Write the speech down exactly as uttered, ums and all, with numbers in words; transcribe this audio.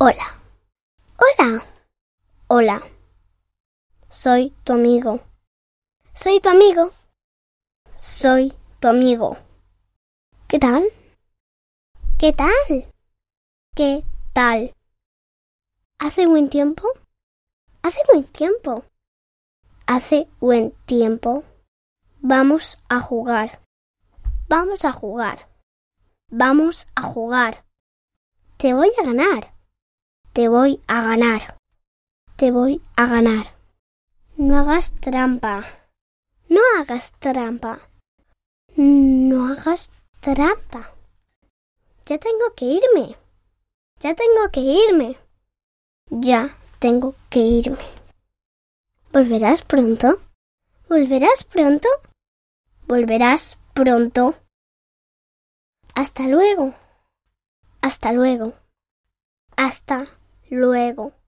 Hola. Hola. Hola. Soy tu amigo. Soy tu amigo. Soy tu amigo. ¿Qué tal? ¿Qué tal? ¿Qué tal? ¿Hace buen tiempo? Hace buen tiempo. Hace buen tiempo. Vamos a jugar. Vamos a jugar. Vamos a jugar. Te voy a ganar. Te voy a ganar. Te voy a ganar. No hagas trampa. No hagas trampa. No hagas trampa. Ya tengo que irme. Ya tengo que irme. Ya tengo que irme. ¿Volverás pronto? ¿Volverás pronto? ¿Volverás pronto? Hasta luego. Hasta luego. Hasta luego.